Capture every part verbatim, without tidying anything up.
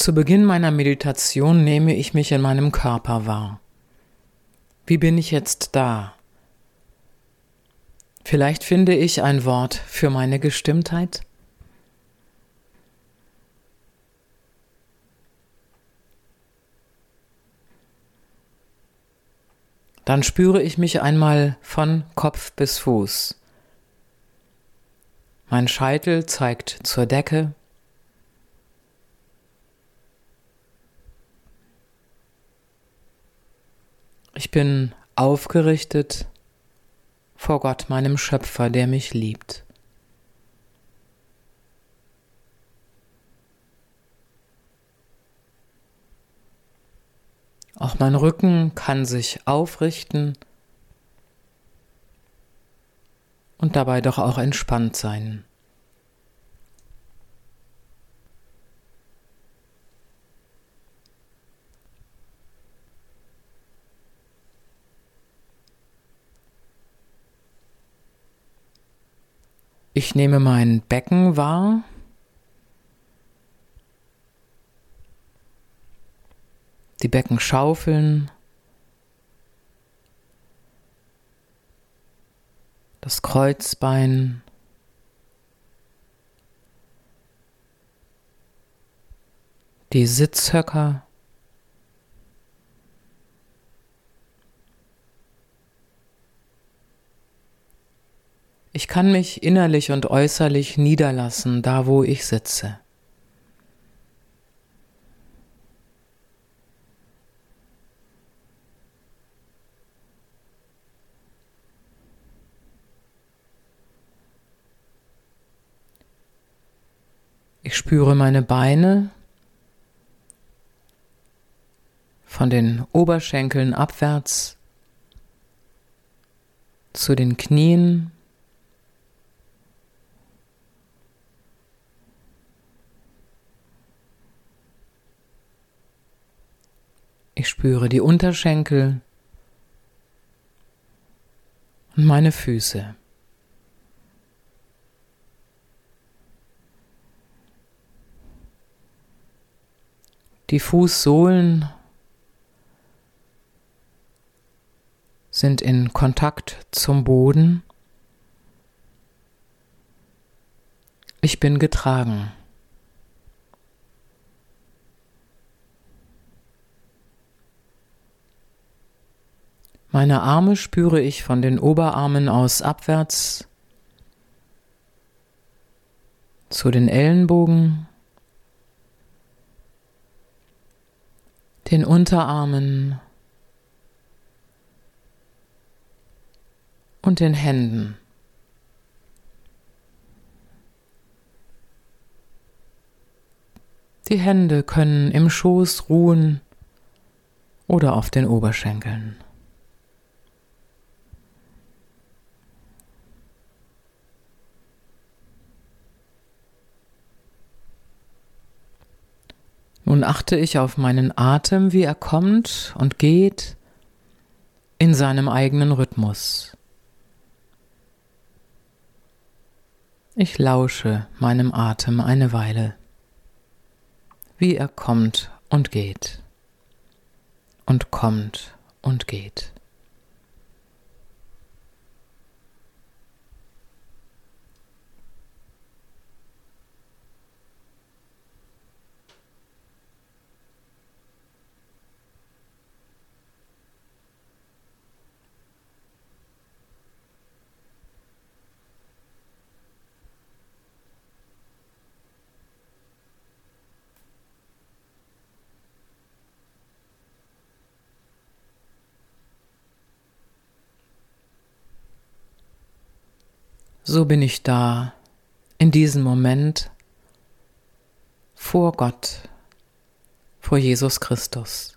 Zu Beginn meiner Meditation nehme ich mich in meinem Körper wahr. Wie bin ich jetzt da? Vielleicht finde ich ein Wort für meine Gestimmtheit. Dann spüre ich mich einmal von Kopf bis Fuß. Mein Scheitel zeigt zur Decke. Ich bin aufgerichtet vor Gott, meinem Schöpfer, der mich liebt. Auch mein Rücken kann sich aufrichten und dabei doch auch entspannt sein. Ich nehme mein Becken wahr. Die Beckenschaufeln. Das Kreuzbein. Die Sitzhöcker. Ich kann mich innerlich und äußerlich niederlassen, da wo ich sitze. Ich spüre meine Beine von den Oberschenkeln abwärts zu den Knien. Ich spüre die Unterschenkel und meine Füße. Die Fußsohlen sind in Kontakt zum Boden. Ich bin getragen. Meine Arme spüre ich von den Oberarmen aus abwärts zu den Ellenbogen, den Unterarmen und den Händen. Die Hände können im Schoß ruhen oder auf den Oberschenkeln. Nun achte ich auf meinen Atem, wie er kommt und geht in seinem eigenen Rhythmus. Ich lausche meinem Atem eine Weile, wie er kommt und geht und kommt und geht. So bin ich da, in diesem Moment, vor Gott, vor Jesus Christus.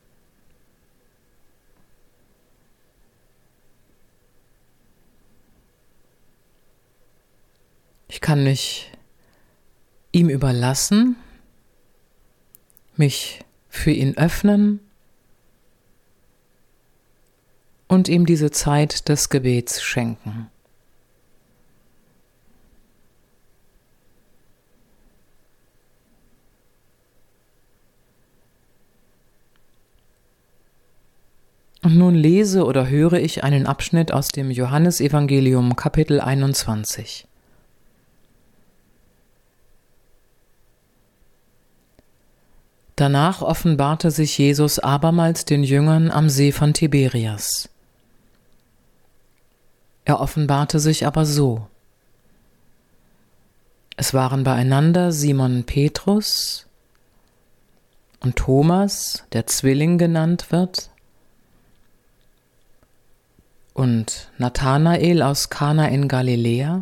Ich kann mich ihm überlassen, mich für ihn öffnen und ihm diese Zeit des Gebets schenken. Und nun lese oder höre ich einen Abschnitt aus dem Johannesevangelium Kapitel einundzwanzig. Danach offenbarte sich Jesus abermals den Jüngern am See von Tiberias. Er offenbarte sich aber so: Es waren beieinander Simon Petrus und Thomas, der Zwilling genannt wird, und Nathanael aus Kana in Galiläa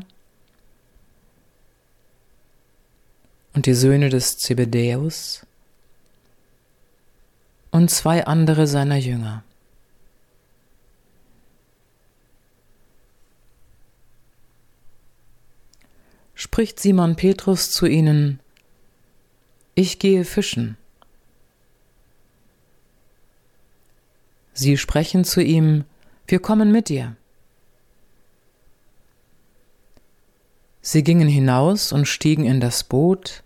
und die Söhne des Zebedäus und zwei andere seiner Jünger. Spricht Simon Petrus zu ihnen: Ich gehe fischen. Sie sprechen zu ihm: Wir kommen mit dir. Sie gingen hinaus und stiegen in das Boot,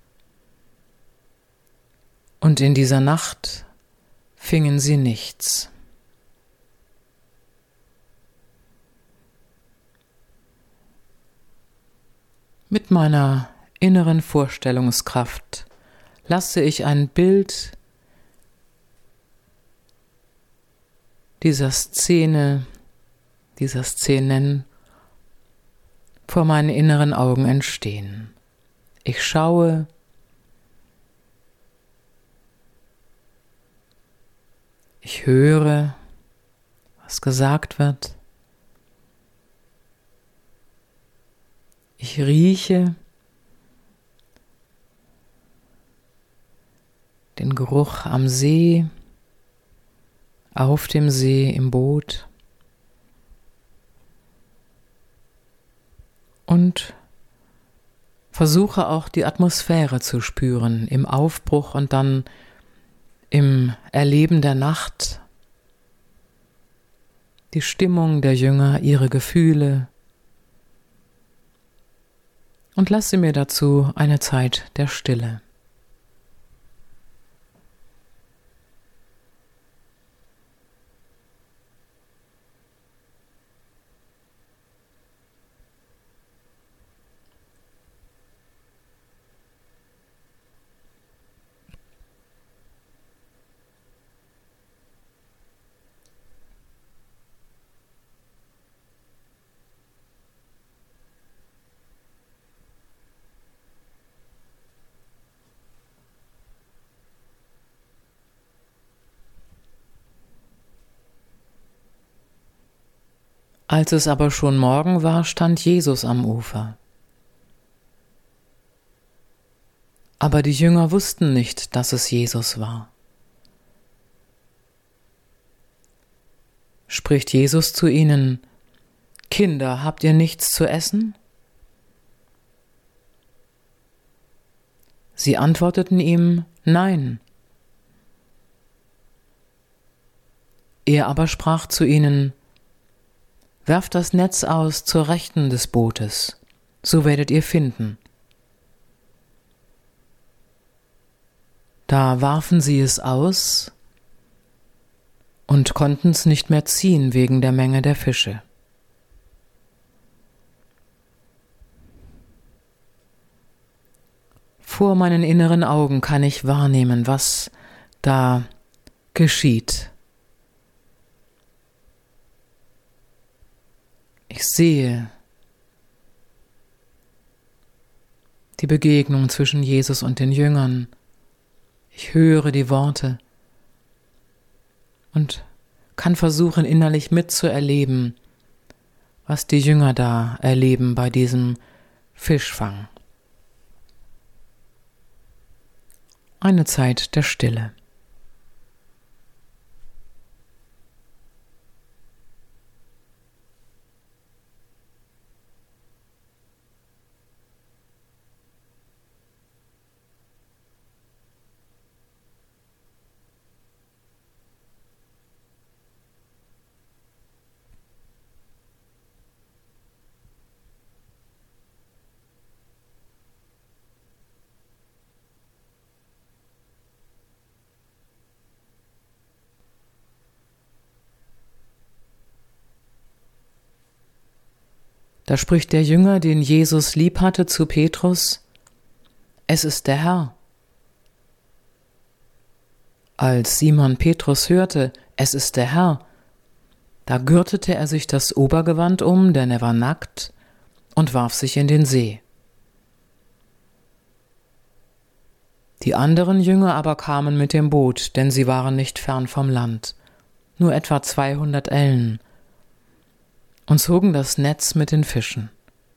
und in dieser Nacht fingen sie nichts. Mit meiner inneren Vorstellungskraft lasse ich ein Bild dieser Szene, dieser Szenen vor meinen inneren Augen entstehen. Ich schaue, ich höre, was gesagt wird. Ich rieche den Geruch am See, auf dem See, im Boot und versuche auch die Atmosphäre zu spüren im Aufbruch und dann im Erleben der Nacht, die Stimmung der Jünger, ihre Gefühle, und lasse mir dazu eine Zeit der Stille. Als es aber schon Morgen war, stand Jesus am Ufer. Aber die Jünger wussten nicht, dass es Jesus war. Spricht Jesus zu ihnen: Kinder, habt ihr nichts zu essen? Sie antworteten ihm: Nein. Er aber sprach zu ihnen: Werft das Netz aus zur Rechten des Bootes, so werdet ihr finden. Da warfen sie es aus und konnten es nicht mehr ziehen wegen der Menge der Fische. Vor meinen inneren Augen kann ich wahrnehmen, was da geschieht. Ich sehe die Begegnung zwischen Jesus und den Jüngern. Ich höre die Worte und kann versuchen, innerlich mitzuerleben, was die Jünger da erleben bei diesem Fischfang. Eine Zeit der Stille. Da spricht der Jünger, den Jesus lieb hatte, zu Petrus: Es ist der Herr. Als Simon Petrus hörte, es ist der Herr, da gürtete er sich das Obergewand um, denn er war nackt, und warf sich in den See. Die anderen Jünger aber kamen mit dem Boot, denn sie waren nicht fern vom Land, nur etwa zweihundert Ellen, und zogen das Netz mit den Fischen.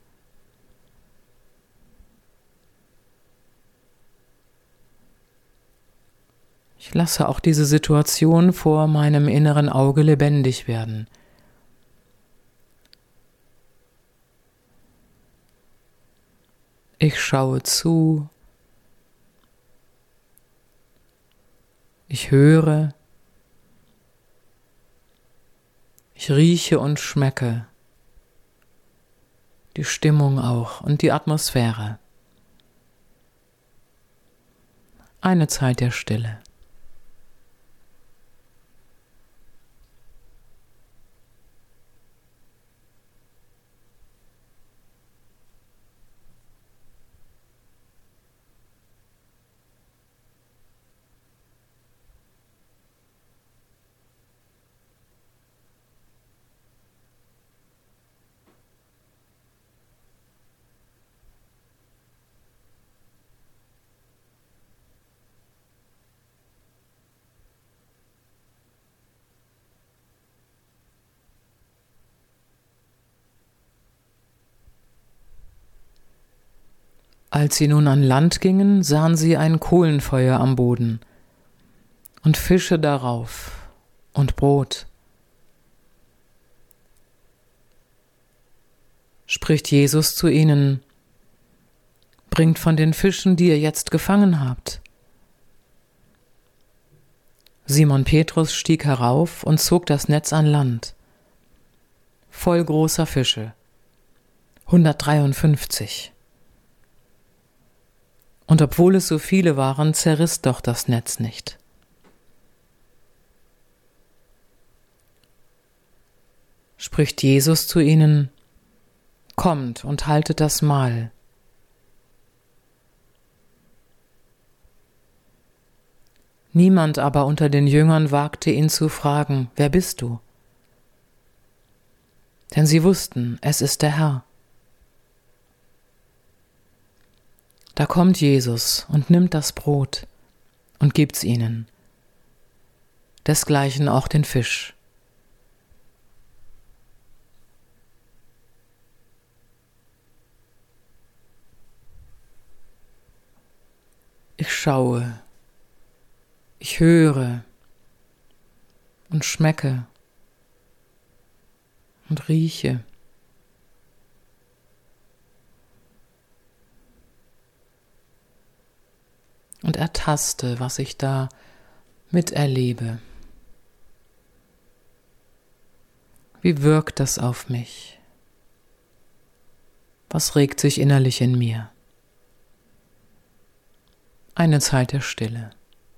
Ich lasse auch diese Situation vor meinem inneren Auge lebendig werden. Ich schaue zu, ich höre, ich rieche und schmecke die Stimmung auch und die Atmosphäre. Eine Zeit der Stille. Als sie nun an Land gingen, sahen sie ein Kohlenfeuer am Boden und Fische darauf und Brot. Spricht Jesus zu ihnen: Bringt von den Fischen, die ihr jetzt gefangen habt. Simon Petrus stieg herauf und zog das Netz an Land, voll großer Fische, hundertdreiundfünfzig. Und obwohl es so viele waren, zerriss doch das Netz nicht. Spricht Jesus zu ihnen: Kommt und haltet das Mahl. Niemand aber unter den Jüngern wagte ihn zu fragen: Wer bist du? Denn sie wussten, es ist der Herr. Da kommt Jesus und nimmt das Brot und gibt's ihnen, desgleichen auch den Fisch. Ich schaue, ich höre und schmecke und rieche. Und ertaste, was ich da miterlebe. Wie wirkt das auf mich? Was regt sich innerlich in mir? Eine Zeit der Stille.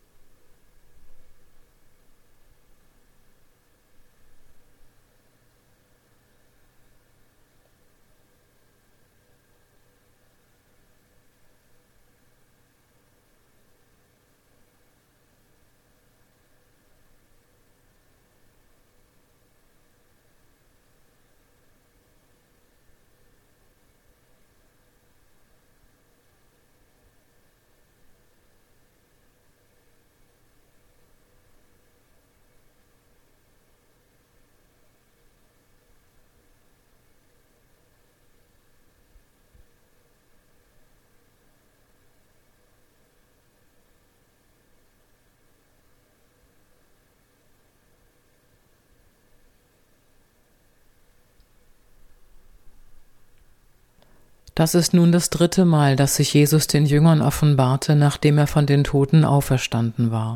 Das ist nun das dritte Mal, dass sich Jesus den Jüngern offenbarte, nachdem er von den Toten auferstanden war.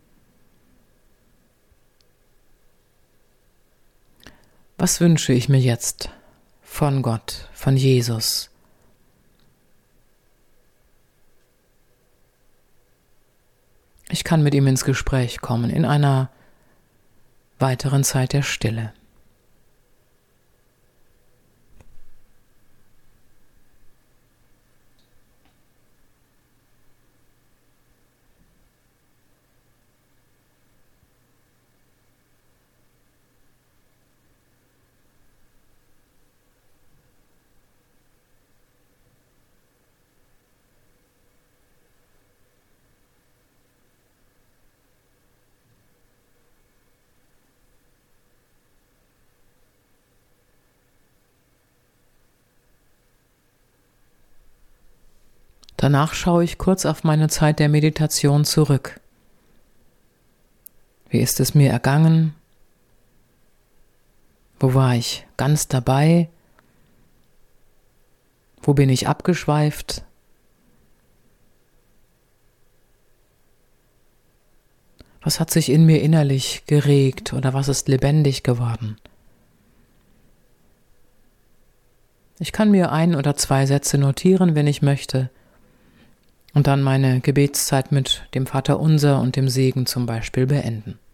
Was wünsche ich mir jetzt von Gott, von Jesus? Ich kann mit ihm ins Gespräch kommen, in einer weiteren Zeit der Stille. Danach schaue ich kurz auf meine Zeit der Meditation zurück. Wie ist es mir ergangen? Wo war ich ganz dabei? Wo bin ich abgeschweift? Was hat sich in mir innerlich geregt oder was ist lebendig geworden? Ich kann mir ein oder zwei Sätze notieren, wenn ich möchte, und dann meine Gebetszeit mit dem Vaterunser und dem Segen zum Beispiel beenden.